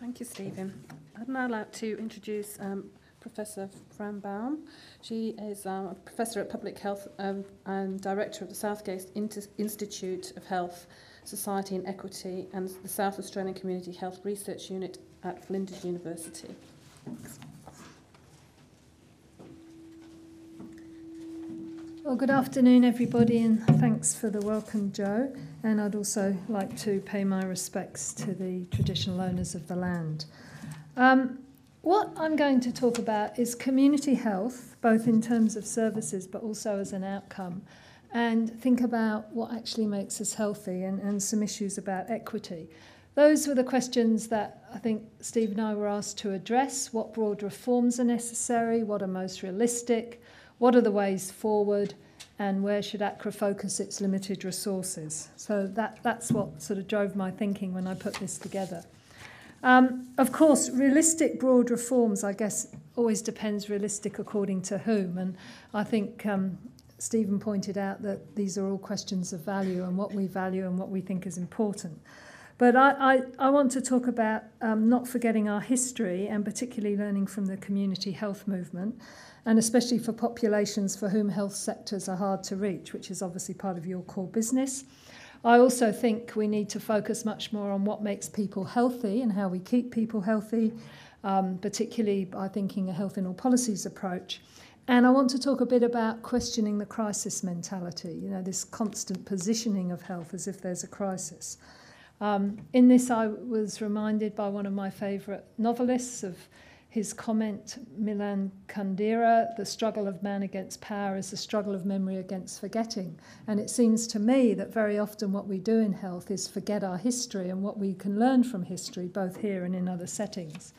Thank you, Stephen. I'd now like to introduce Professor Fran Baum. She is a Professor at Public Health and Director of the Southgate Institute of Health, Society and Equity and the South Australian Community Health Research Unit at Flinders University. Thanks. Well, good afternoon, everybody, and thanks for the welcome, Joe. And I'd also like to pay my respects to the traditional owners of the land. What I'm going to talk about is community health, both in terms of services but also as an outcome, and think about what actually makes us healthy and some issues about equity. Those were the questions that I think Steve and I were asked to address. What broad reforms are necessary? What are most realistic? What are the ways forward, and where should ACRA focus its limited resources? So that's what sort of drove my thinking when I put this together. Of course, realistic broad reforms, I guess, always depends realistic according to whom. And I think Stephen pointed out that these are all questions of value and what we value and what we think is important. But I want to talk about not forgetting our history and particularly learning from the community health movement, and especially for populations for whom health sectors are hard to reach, which is obviously part of your core business. I also think we need to focus much more on what makes people healthy and how we keep people healthy, particularly by thinking a health in all policies approach. And I want to talk a bit about questioning the crisis mentality, this constant positioning of health as if there's a crisis. In this, I was reminded by one of my favourite novelists of his comment, Milan Kundera, the struggle of man against power is the struggle of memory against forgetting. And it seems to me that very often what we do in health is forget our history and what we can learn from history, both here and in other settings.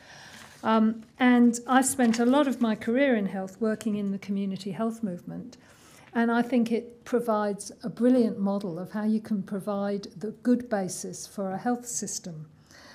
And I've spent a lot of my career in health working in the community health movement. And I think it provides a brilliant model of how you can provide the good basis for a health system.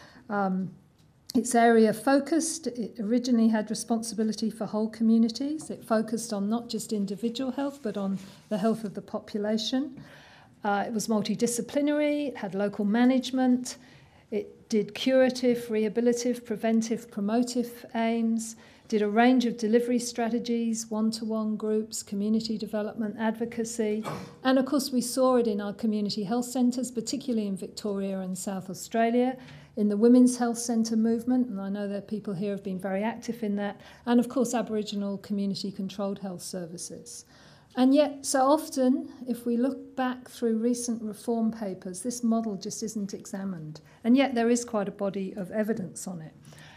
It's area focused. It originally had responsibility for whole communities. It focused on not just individual health, but on the health of the population. It was multidisciplinary. It had local management. It did curative, rehabilitative, preventive, promotive aims. Did a range of delivery strategies, one-to-one groups, community development, advocacy. And of course, we saw it in our community health centres, particularly in Victoria and South Australia, in the Women's Health Centre movement, and I know that people here have been very active in that, and of course, Aboriginal community-controlled health services. And yet, so often, if we look back through recent reform papers, this model just isn't examined. And yet, there is quite a body of evidence on it.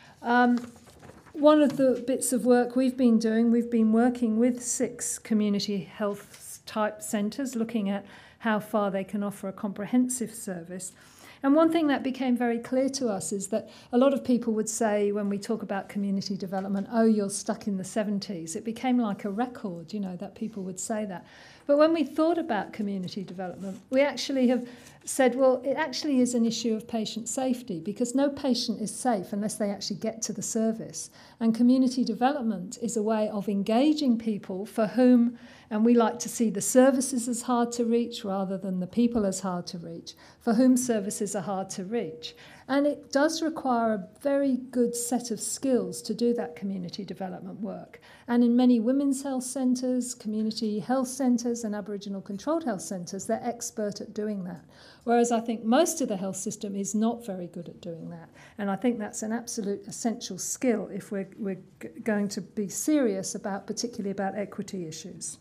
One of the bits of work we've been doing, we've been working with 6 community health type centres, looking at how far they can offer a comprehensive service. And one thing that became very clear to us is that a lot of people would say when we talk about community development, oh, you're stuck in the 70s. It became like a record, that people would say that. But when we thought about community development, we actually have said, well, it actually is an issue of patient safety because no patient is safe unless they actually get to the service. And community development is a way of engaging people for whom, and we like to see the services as hard to reach rather than the people as hard to reach, for whom services are hard to reach. And it does require a very good set of skills to do that community development work. And in many women's health centres, community health centres and Aboriginal controlled health centres, they're expert at doing that. Whereas I think most of the health system is not very good at doing that. And I think that's an absolute essential skill if we're going to be serious about, particularly about equity issues.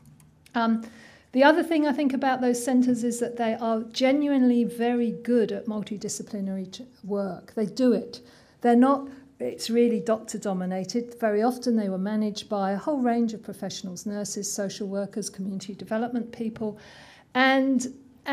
The other thing I think about those centres is that they are genuinely very good at multidisciplinary work. They do it. It's really doctor-dominated. Very often they were managed by a whole range of professionals, nurses, social workers, community development people. And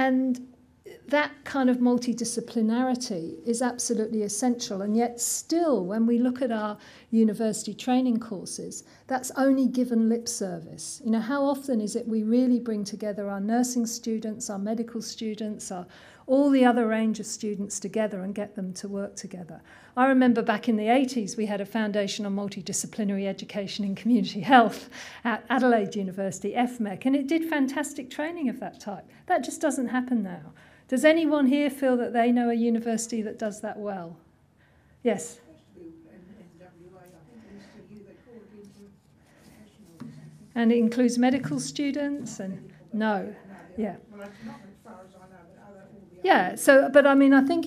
that kind of multidisciplinarity is absolutely essential. And yet still, when we look at our university training courses, that's only given lip service. How often is it we really bring together our nursing students, our medical students, all the other range of students together and get them to work together? I remember back in the 80s, we had a foundation on multidisciplinary education in community health at Adelaide University, FMEC, and it did fantastic training of that type. That just doesn't happen now. Does anyone here feel that they know a university that does that well? Yes. And it includes medical students and no, yeah. Well, not as far as I know, but all the Yeah, so, but I mean, I think